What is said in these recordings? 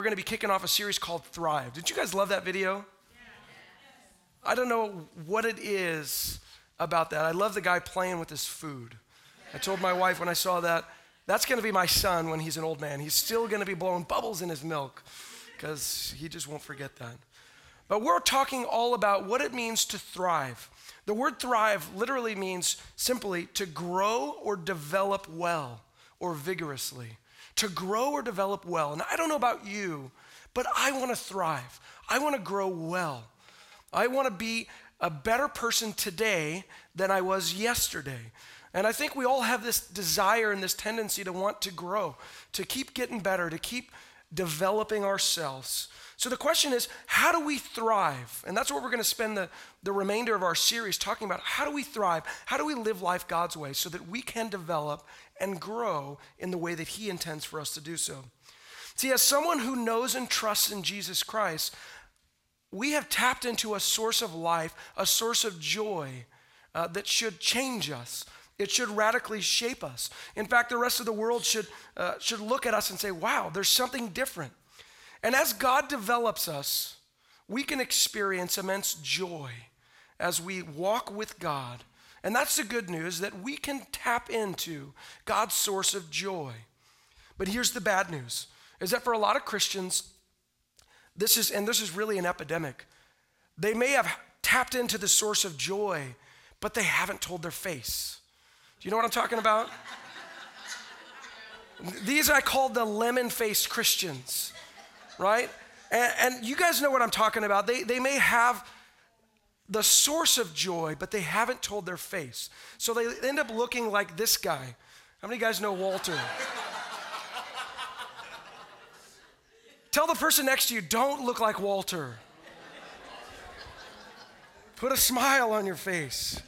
We're going to be kicking off a series called Thrive. Did you guys love that video? I don't know what it is about that. I love the guy playing with his food. I told my wife when I saw that, that's going to be my son when he's an old man. He's still going to be blowing bubbles in his milk because he just won't forget that. But we're talking all about what it means to thrive. The word thrive literally means simply to grow or develop well or vigorously. To grow or develop well. And I don't know about you, but I want to thrive. I want to grow well. I want to be a better person today than I was yesterday. And I think we all have this desire and this tendency to want to grow, to keep getting better, to keep developing ourselves. So the question is, how do we thrive? And that's what we're going to spend the remainder of our series talking about. How do we thrive? How do we live life God's way so that we can develop and grow in the way that He intends for us to do so? See, as someone who knows and trusts in Jesus Christ, we have tapped into a source of life, a source of joy that should change us. It should radically shape us. In fact, the rest of the world should look at us and say, wow, there's something different. And as God develops us, we can experience immense joy as we walk with God. And that's the good news, that we can tap into God's source of joy. But here's the bad news, is that for a lot of Christians, this is really an epidemic. They may have tapped into the source of joy, but they haven't told their face. Do you know what I'm talking about? These I call the lemon-faced Christians. Right? And you guys know what I'm talking about. They may have the source of joy, but they haven't told their face. So they end up looking like this guy. How many of you guys know Walter? Tell the person next to you, don't look like Walter. Put a smile on your face.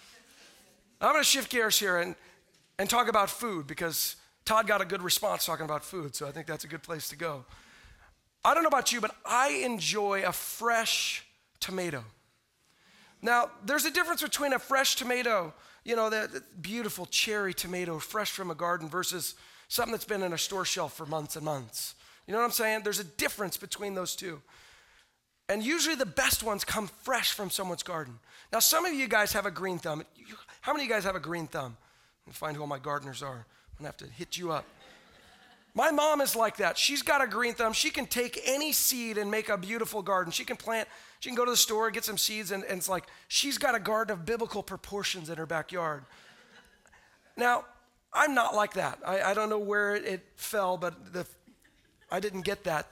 I'm going to shift gears here and talk about food because Todd got a good response talking about food, so I think that's a good place to go. I don't know about you, but I enjoy a fresh tomato. Now, there's a difference between a fresh tomato, the beautiful cherry tomato fresh from a garden versus something that's been in a store shelf for months and months. You know what I'm saying? There's a difference between those two. And usually the best ones come fresh from someone's garden. Now, some of you guys have a green thumb. How many of you guys have a green thumb? Let me find who all my gardeners are. I'm going to have to hit you up. My mom is like that. She's got a green thumb. She can take any seed and make a beautiful garden. She can go to the store, get some seeds, and it's like she's got a garden of biblical proportions in her backyard. Now, I'm not like that. I don't know where it fell, but I didn't get that.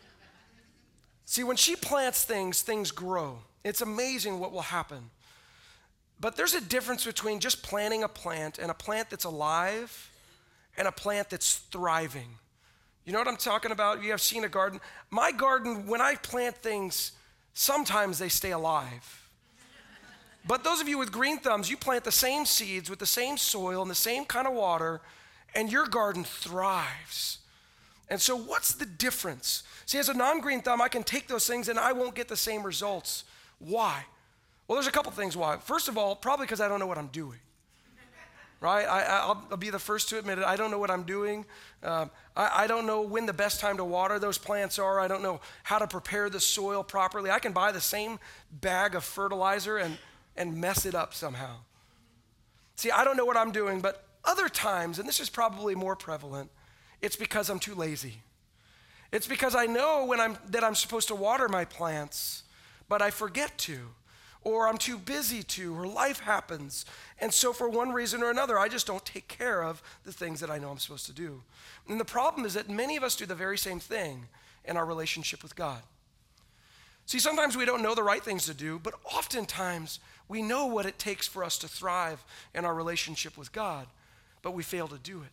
See, when she plants things grow. It's amazing what will happen. But there's a difference between just planting a plant and a plant that's alive and a plant that's thriving. You know what I'm talking about? You have seen a garden. My garden, when I plant things, sometimes they stay alive. But those of you with green thumbs, you plant the same seeds with the same soil and the same kind of water, and your garden thrives. And so what's the difference? See, as a non-green thumb, I can take those things and I won't get the same results. Why? Well, there's a couple things why. First of all, probably because I don't know what I'm doing. Right? I'll be the first to admit it. I don't know what I'm doing. I don't know when the best time to water those plants are. I don't know how to prepare the soil properly. I can buy the same bag of fertilizer and mess it up somehow. See, I don't know what I'm doing, but other times, and this is probably more prevalent, it's because I'm too lazy. It's because I know that I'm supposed to water my plants, but I forget to. Or I'm too busy to, or life happens. And so for one reason or another, I just don't take care of the things that I know I'm supposed to do. And the problem is that many of us do the very same thing in our relationship with God. See, sometimes we don't know the right things to do, but oftentimes we know what it takes for us to thrive in our relationship with God, but we fail to do it.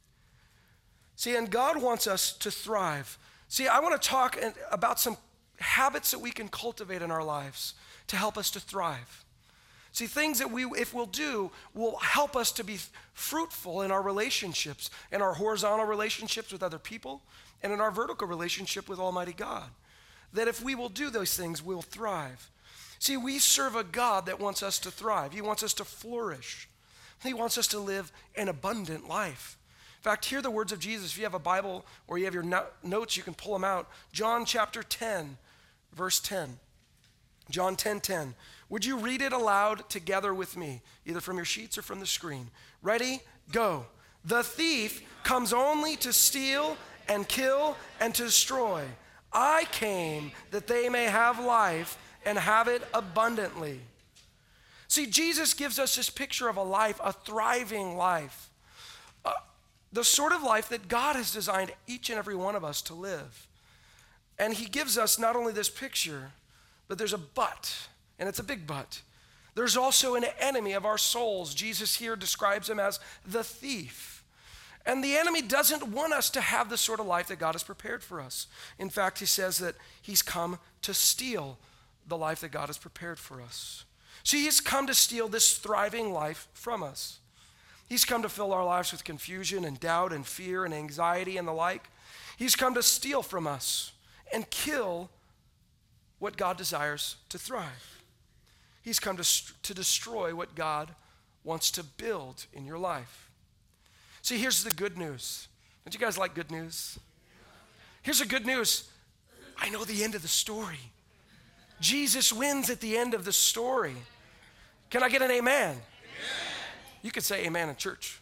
See, and God wants us to thrive. See, I want to talk about some habits that we can cultivate in our lives to help us to thrive. See, things that if we'll do, will help us to be fruitful in our relationships, in our horizontal relationships with other people, and in our vertical relationship with Almighty God. That if we will do those things, we'll thrive. See, we serve a God that wants us to thrive. He wants us to flourish. He wants us to live an abundant life. In fact, hear the words of Jesus. If you have a Bible or you have your notes, you can pull them out. John chapter 10, verse 10. John 10:10. Would you read it aloud together with me, either from your sheets or from the screen? Ready? Go. The thief comes only to steal and kill and to destroy. I came that they may have life and have it abundantly. See, Jesus gives us this picture of a life, a thriving life, the sort of life that God has designed each and every one of us to live. And he gives us not only this picture, but there's a but, and it's a big but. There's also an enemy of our souls. Jesus here describes him as the thief. And the enemy doesn't want us to have the sort of life that God has prepared for us. In fact, he says that he's come to steal the life that God has prepared for us. See, he's come to steal this thriving life from us. He's come to fill our lives with confusion and doubt and fear and anxiety and the like. He's come to steal from us and kill what God desires to thrive. He's come to destroy what God wants to build in your life. See, here's the good news. Don't you guys like good news? Here's the good news. I know the end of the story. Jesus wins at the end of the story. Can I get an amen? Amen. You could say amen in church.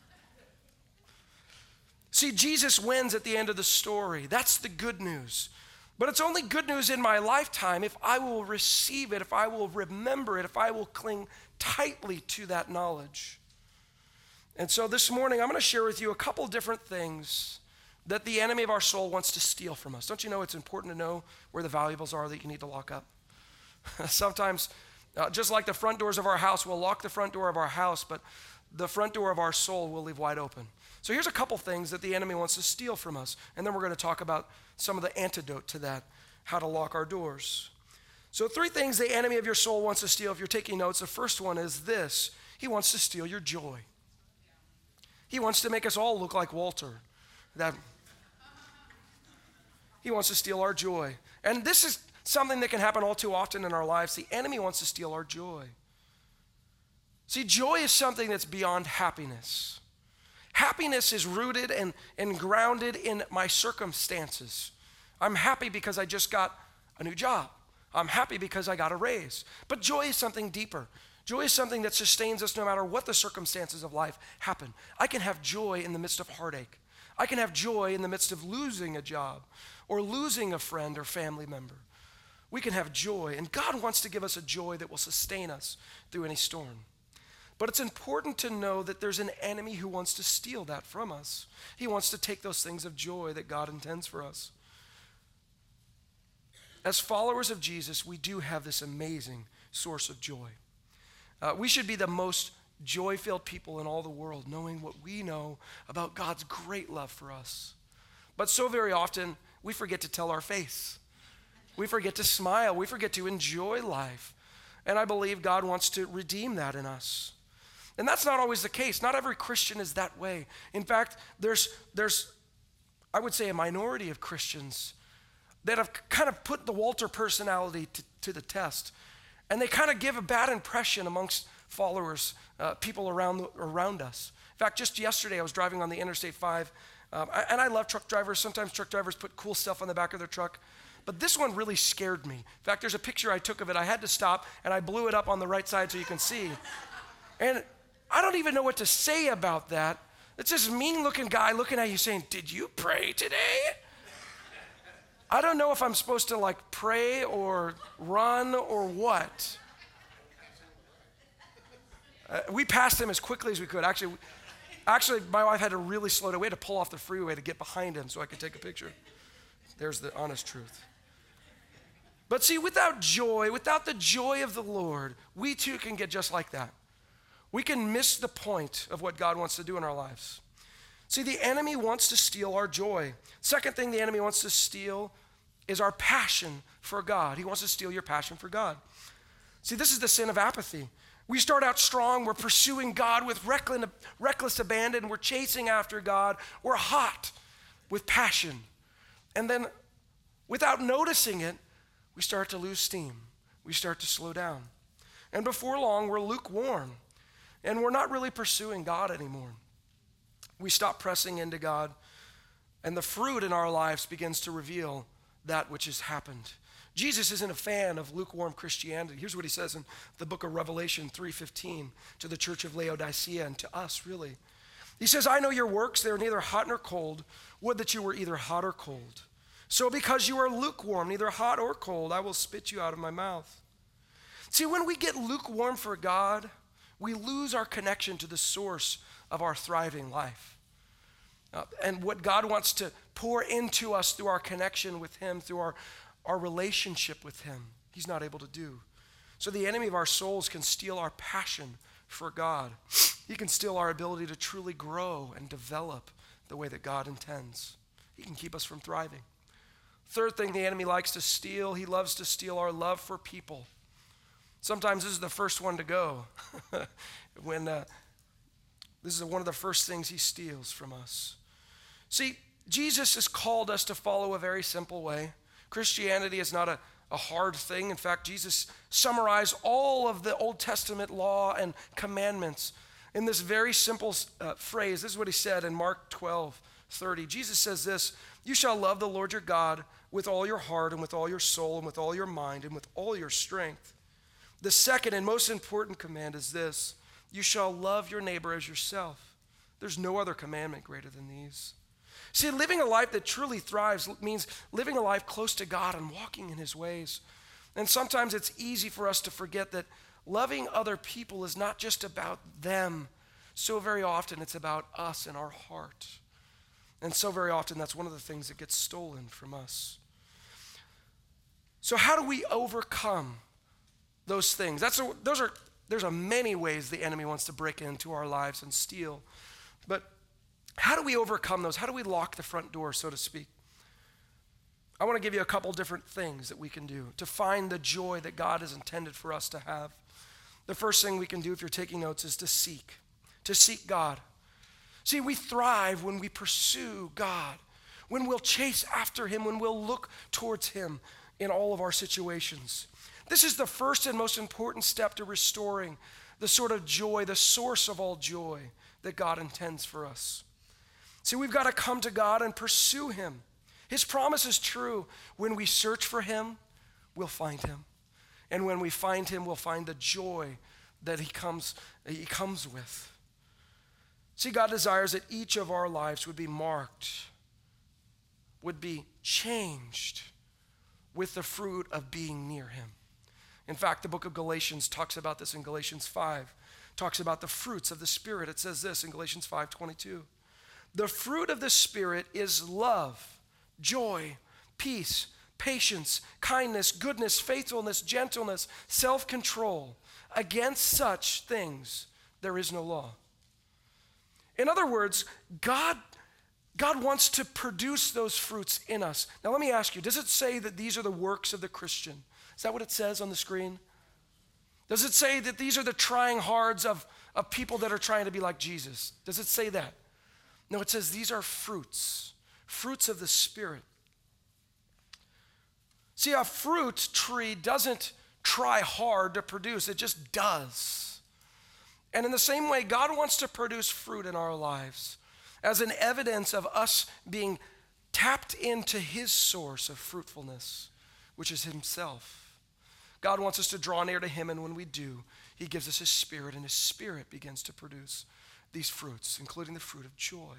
See, Jesus wins at the end of the story. That's the good news. But it's only good news in my lifetime if I will receive it, if I will remember it, if I will cling tightly to that knowledge. And so this morning, I'm going to share with you a couple different things that the enemy of our soul wants to steal from us. Don't you know it's important to know where the valuables are that you need to lock up? Sometimes, just like the front doors of our house, we'll lock the front door of our house, but the front door of our soul will leave wide open. So here's a couple things that the enemy wants to steal from us. And then we're going to talk about some of the antidote to that, how to lock our doors. So 3 things the enemy of your soul wants to steal. If you're taking notes, the first one is this. He wants to steal your joy. He wants to make us all look like Walter. He wants to steal our joy. And this is something that can happen all too often in our lives. The enemy wants to steal our joy. See, joy is something that's beyond happiness. Happiness is rooted and grounded in my circumstances. I'm happy because I just got a new job. I'm happy because I got a raise. But joy is something deeper. Joy is something that sustains us no matter what the circumstances of life happen. I can have joy in the midst of heartache. I can have joy in the midst of losing a job or losing a friend or family member. We can have joy, and God wants to give us a joy that will sustain us through any storm. But it's important to know that there's an enemy who wants to steal that from us. He wants to take those things of joy that God intends for us. As followers of Jesus, we do have this amazing source of joy. We should be the most joy-filled people in all the world, knowing what we know about God's great love for us. But so very often, we forget to tell our face. We forget to smile. We forget to enjoy life. And I believe God wants to redeem that in us. And that's not always the case. Not every Christian is that way. In fact, there's I would say, a minority of Christians that have kind of put the Walter personality to the test. And they kind of give a bad impression amongst followers, people around us. In fact, just yesterday I was driving on the Interstate 5, and I love truck drivers. Sometimes truck drivers put cool stuff on the back of their truck. But this one really scared me. In fact, there's a picture I took of it. I had to stop, and I blew it up on the right side so you can see. And I don't even know what to say about that. It's this mean-looking guy looking at you saying, "Did you pray today?" I don't know if I'm supposed to pray or run or what. We passed him as quickly as we could. Actually, my wife had to really slow down. We had to pull off the freeway to get behind him so I could take a picture. There's the honest truth. But see, without joy, without the joy of the Lord, we too can get just like that. We can miss the point of what God wants to do in our lives. See, the enemy wants to steal our joy. Second thing the enemy wants to steal is our passion for God. He wants to steal your passion for God. See, this is the sin of apathy. We start out strong. We're pursuing God with reckless abandon. We're chasing after God. We're hot with passion. And then, without noticing it, we start to lose steam. We start to slow down. And before long, we're lukewarm. And we're not really pursuing God anymore. We stop pressing into God, and the fruit in our lives begins to reveal that which has happened. Jesus isn't a fan of lukewarm Christianity. Here's what he says in the book of Revelation 3:15 to the church of Laodicea and to us, really. He says, I know your works, they are neither hot nor cold. Would that you were either hot or cold. So because you are lukewarm, neither hot or cold, I will spit you out of my mouth. See, when we get lukewarm for God, we lose our connection to the source of our thriving life. And what God wants to pour into us through our connection with him, through our relationship with him, he's not able to do. So the enemy of our souls can steal our passion for God. He can steal our ability to truly grow and develop the way that God intends. He can keep us from thriving. Third thing the enemy likes to steal, he loves to steal our love for people. Sometimes this is the first one to go. This is one of the first things he steals from us. See, Jesus has called us to follow a very simple way. Christianity is not a hard thing. In fact, Jesus summarized all of the Old Testament law and commandments in this very simple phrase. This is what he said in Mark 12:30. Jesus says this, you shall love the Lord your God with all your heart and with all your soul and with all your mind and with all your strength. The second and most important command is this, you shall love your neighbor as yourself. There's no other commandment greater than these. See, living a life that truly thrives means living a life close to God and walking in his ways. And sometimes it's easy for us to forget that loving other people is not just about them. So very often it's about us and our heart. And so very often that's one of the things that gets stolen from us. So how do we overcome those things? There's many ways the enemy wants to break into our lives and steal. But how do we overcome those? How do we lock the front door, so to speak? I want to give you a couple different things that we can do to find the joy that God has intended for us to have. The first thing we can do, if you're taking notes, is to seek God. See, we thrive when we pursue God, when we'll chase after him, when we'll look towards him in all of our situations. This is the first and most important step to restoring the sort of joy, the source of all joy that God intends for us. See, we've got to come to God and pursue him. His promise is true. When we search for him, we'll find him. And when we find him, we'll find the joy that he comes with. See, God desires that each of our lives would be marked, would be changed with the fruit of being near him. In fact, the book of Galatians talks about this in Galatians 5. Talks about the fruits of the Spirit. It says this in Galatians 5:22. The fruit of the Spirit is love, joy, peace, patience, kindness, goodness, faithfulness, gentleness, self-control. Against such things there is no law. In other words, God wants to produce those fruits in us. Now let me ask you, does it say that these are the works of the Christian? Is that what it says on the screen? Does it say that these are the trying hards of people that are trying to be like Jesus? Does it say that? No, it says these are fruits of the Spirit. See, a fruit tree doesn't try hard to produce, it just does. And in the same way, God wants to produce fruit in our lives as an evidence of us being tapped into his source of fruitfulness, which is himself. God wants us to draw near to him, and when we do, he gives us his Spirit, and his Spirit begins to produce these fruits, including the fruit of joy.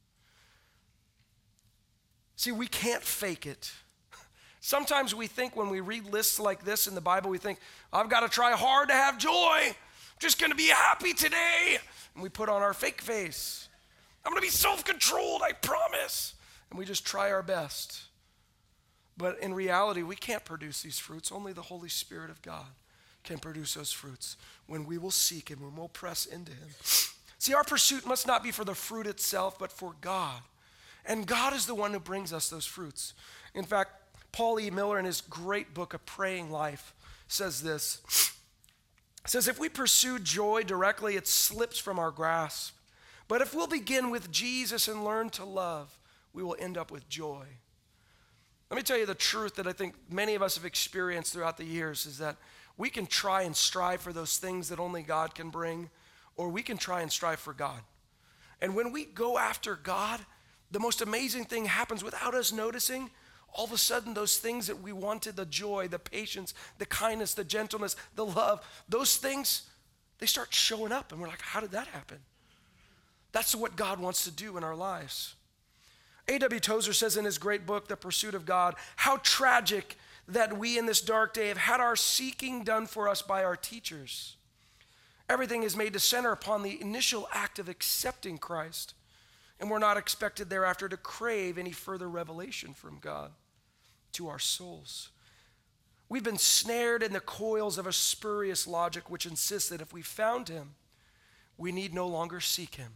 See, we can't fake it. Sometimes we think when we read lists like this in the Bible, we think, I've got to try hard to have joy. I'm just going to be happy today. And we put on our fake face. I'm going to be self-controlled, I promise. And we just try our best. But in reality, we can't produce these fruits. Only the Holy Spirit of God can produce those fruits when we will seek him, when we'll press into him. See, our pursuit must not be for the fruit itself, but for God. And God is the one who brings us those fruits. In fact, Paul E. Miller, in his great book, A Praying Life, says this. He says, if we pursue joy directly, it slips from our grasp. But if we'll begin with Jesus and learn to love, we will end up with joy. Let me tell you the truth that I think many of us have experienced throughout the years is that we can try and strive for those things that only God can bring, or we can try and strive for God. And when we go after God, the most amazing thing happens without us noticing. All of a sudden, those things that we wanted, the joy, the patience, the kindness, the gentleness, the love, those things, they start showing up. And we're like, how did that happen? That's what God wants to do in our lives. A.W. Tozer says in his great book, The Pursuit of God, how tragic that we in this dark day have had our seeking done for us by our teachers. Everything is made to center upon the initial act of accepting Christ, and we're not expected thereafter to crave any further revelation from God to our souls. We've been snared in the coils of a spurious logic which insists that if we found him, we need no longer seek him.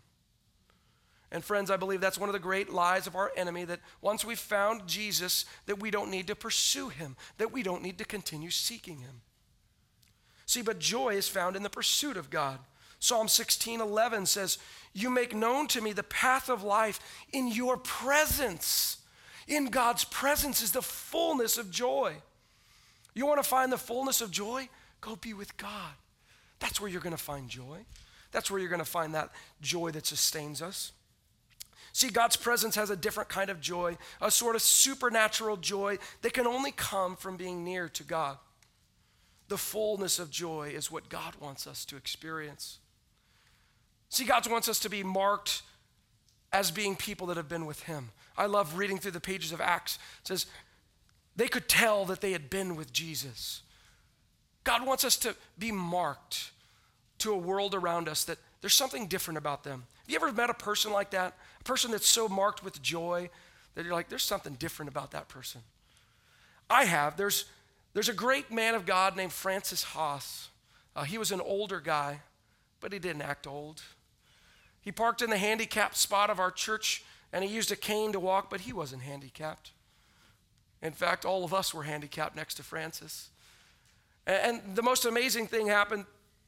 And friends, I believe that's one of the great lies of our enemy, that once we've found Jesus, that we don't need to pursue him, that we don't need to continue seeking him. See, but joy is found in the pursuit of God. Psalm 16:11 says, you make known to me the path of life in your presence. In God's presence is the fullness of joy. You want to find the fullness of joy? Go be with God. That's where you're going to find joy. That's where you're going to find that joy that sustains us. See, God's presence has a different kind of joy, a sort of supernatural joy that can only come from being near to God. The fullness of joy is what God wants us to experience. See, God wants us to be marked as being people that have been with him. I love reading through the pages of Acts. It says, they could tell that they had been with Jesus. God wants us to be marked to a world around us that there's something different about them. Have you ever met a person like that? A person that's so marked with joy that you're like, there's something different about that person. I have. There's a great man of God named Francis Haas. He was an older guy, but he didn't act old. He parked in the handicapped spot of our church, and he used a cane to walk, but he wasn't handicapped. In fact, all of us were handicapped next to Francis. And the most amazing thing happened,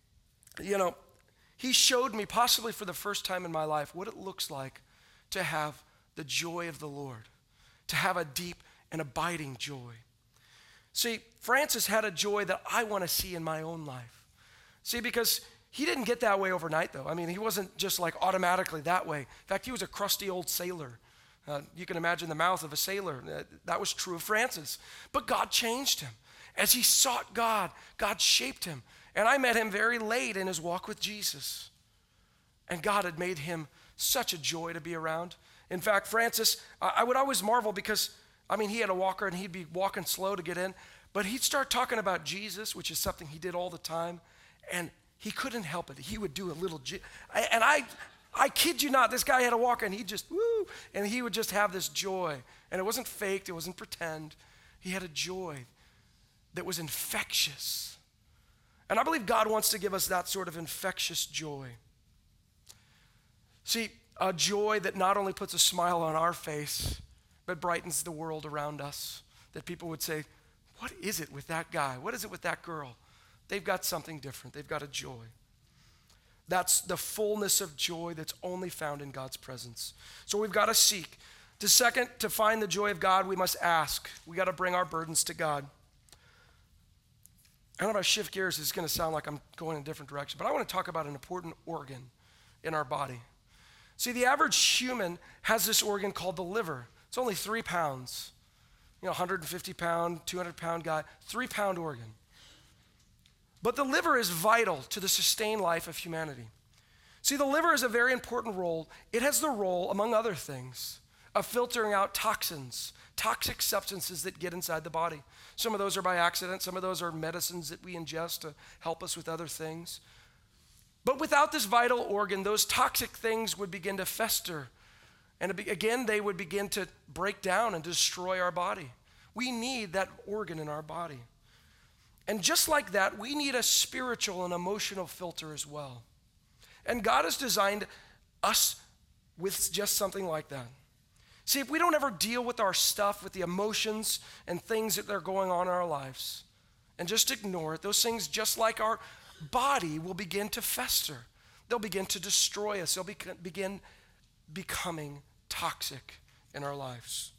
he showed me, possibly for the first time in my life, what it looks like to have the joy of the Lord, to have a deep and abiding joy. See, Francis had a joy that I want to see in my own life. See, because he didn't get that way overnight, though. I mean, he wasn't just like automatically that way. In fact, he was a crusty old sailor. You can imagine the mouth of a sailor. That was true of Francis. But God changed him. As he sought God, God shaped him. And I met him very late in his walk with Jesus. And God had made him such a joy to be around. In fact, Francis, I would always marvel because, he had a walker and he'd be walking slow to get in. But he'd start talking about Jesus, which is something he did all the time. And he couldn't help it. He would do a little, and I kid you not, this guy had a walker and he just, woo, and he would just have this joy. And it wasn't faked, it wasn't pretend. He had a joy that was infectious. And I believe God wants to give us that sort of infectious joy. See, a joy that not only puts a smile on our face, but brightens the world around us. That people would say, what is it with that guy? What is it with that girl? They've got something different. They've got a joy. That's the fullness of joy that's only found in God's presence. So we've got to seek. To find the joy of God, we must ask. We got to bring our burdens to God. I don't know if I shift gears, it's going to sound like I'm going in a different direction, but I want to talk about an important organ in our body. See, the average human has this organ called the liver. It's only 3 pounds. 150 pound, 200 pound guy, 3 pound organ. But the liver is vital to the sustained life of humanity. See, the liver is a very important role. It has the role, among other things, of filtering out toxins, toxic substances that get inside the body. Some of those are by accident. Some of those are medicines that we ingest to help us with other things. But without this vital organ, those toxic things would begin to fester. And again, they would begin to break down and destroy our body. We need that organ in our body. And just like that, we need a spiritual and emotional filter as well. And God has designed us with just something like that. See, if we don't ever deal with our stuff, with the emotions and things that are going on in our lives, and just ignore it, those things, just like our body, will begin to fester. They'll begin to destroy us. They'll begin becoming toxic in our lives.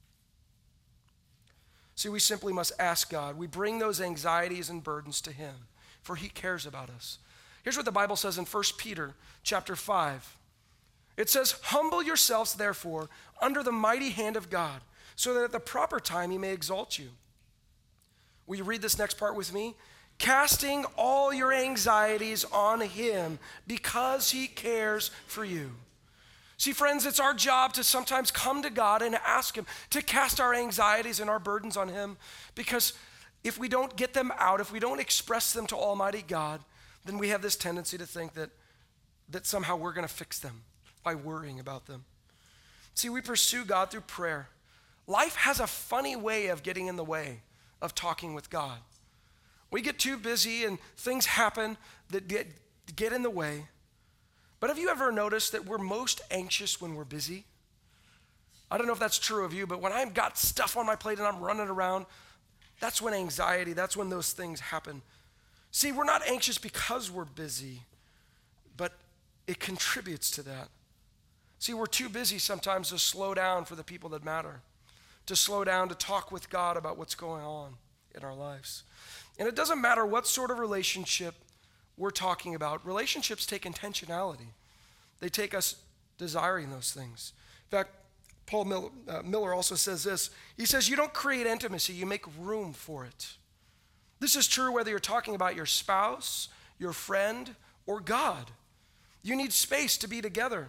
See, we simply must ask God. We bring those anxieties and burdens to him, for he cares about us. Here's what the Bible says in 1 Peter chapter 5. It says, humble yourselves, therefore, under the mighty hand of God, so that at the proper time he may exalt you. Will you read this next part with me? Casting all your anxieties on him because he cares for you. See, friends, it's our job to sometimes come to God and ask him to cast our anxieties and our burdens on him, because if we don't get them out, if we don't express them to Almighty God, then we have this tendency to think that somehow we're going to fix them by worrying about them. See, we pursue God through prayer. Life has a funny way of getting in the way of talking with God. We get too busy and things happen that get in the way. But have you ever noticed that we're most anxious when we're busy? I don't know if that's true of you, but when I've got stuff on my plate and I'm running around, that's when anxiety, that's when those things happen. See, we're not anxious because we're busy, but it contributes to that. See, we're too busy sometimes to slow down for the people that matter, to slow down to talk with God about what's going on in our lives. And it doesn't matter what sort of relationship we're talking about. Relationships take intentionality. They take us desiring those things. In fact, Paul Miller also says this. He says, you don't create intimacy, you make room for it. This is true whether you're talking about your spouse, your friend, or God. You need space to be together.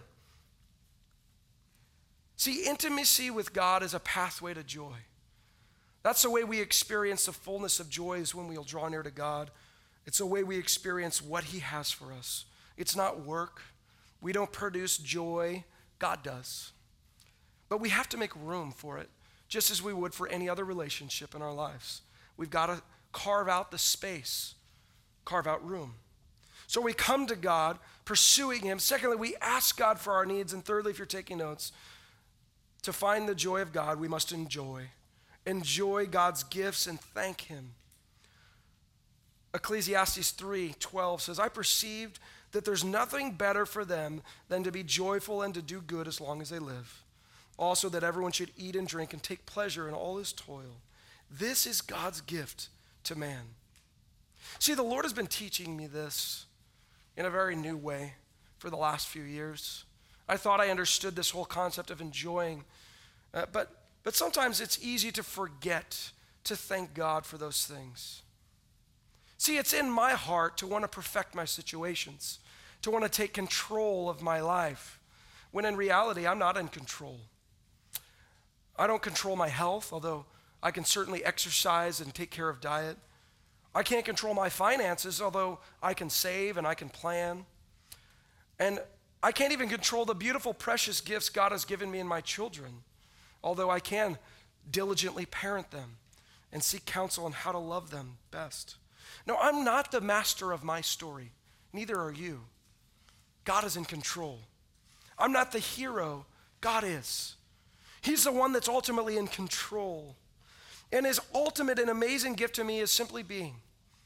See, intimacy with God is a pathway to joy. That's the way we experience the fullness of joy, is when we'll draw near to God. It's the way we experience what he has for us. It's not work. We don't produce joy. God does. But we have to make room for it, just as we would for any other relationship in our lives. We've got to carve out the space, carve out room. So we come to God, pursuing him. Secondly, we ask God for our needs. And thirdly, if you're taking notes, to find the joy of God, we must enjoy God's gifts and thank him. Ecclesiastes 3:12 says, I perceived that there's nothing better for them than to be joyful and to do good as long as they live. Also that everyone should eat and drink and take pleasure in all his toil. This is God's gift to man. See, the Lord has been teaching me this in a very new way for the last few years. I thought I understood this whole concept of enjoying, but sometimes it's easy to forget to thank God for those things. See, it's in my heart to want to perfect my situations, to want to take control of my life, when in reality, I'm not in control. I don't control my health, although I can certainly exercise and take care of diet. I can't control my finances, although I can save and I can plan. And I can't even control the beautiful, precious gifts God has given me in my children, although I can diligently parent them and seek counsel on how to love them best. No, I'm not the master of my story. Neither are you. God is in control. I'm not the hero. God is. He's the one that's ultimately in control. And his ultimate and amazing gift to me is simply being.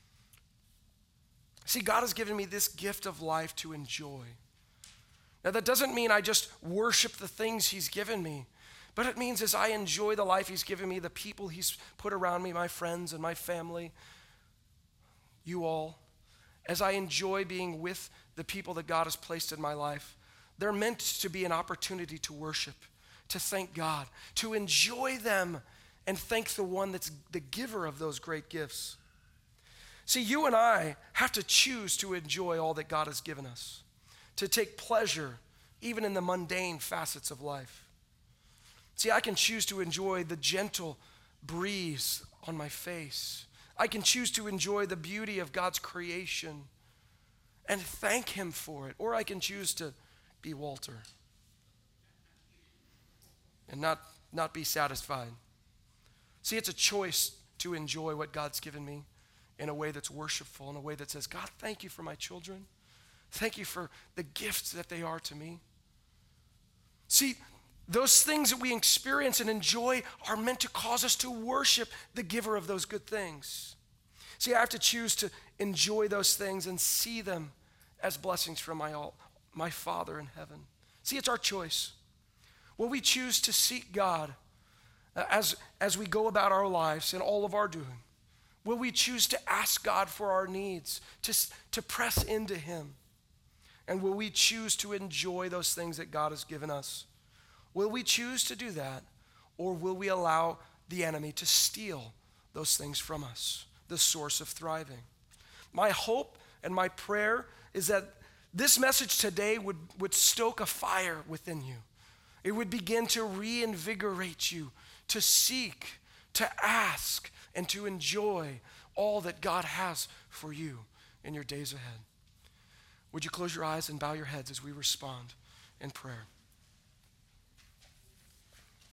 See, God has given me this gift of life to enjoy. Now, that doesn't mean I just worship the things he's given me, but it means as I enjoy the life he's given me, the people he's put around me, my friends and my family, you all, as I enjoy being with the people that God has placed in my life, they're meant to be an opportunity to worship, to thank God, to enjoy them and thank the one that's the giver of those great gifts. See, you and I have to choose to enjoy all that God has given us, to take pleasure even in the mundane facets of life. See, I can choose to enjoy the gentle breeze on my face. I can choose to enjoy the beauty of God's creation and thank him for it. Or I can choose to be Walter and not be satisfied. See, it's a choice to enjoy what God's given me in a way that's worshipful, in a way that says, God, thank you for my children. Thank you for the gifts that they are to me. See, those things that we experience and enjoy are meant to cause us to worship the giver of those good things. See, I have to choose to enjoy those things and see them as blessings from my Father in heaven. See, it's our choice. Will we choose to seek God as we go about our lives in all of our doing? Will we choose to ask God for our needs, to press into him? And will we choose to enjoy those things that God has given us? Will we choose to do that, or will we allow the enemy to steal those things from us, the source of thriving? My hope and my prayer is that this message today would stoke a fire within you. It would begin to reinvigorate you, to seek, to ask, and to enjoy all that God has for you in your days ahead. Would you close your eyes and bow your heads as we respond in prayer?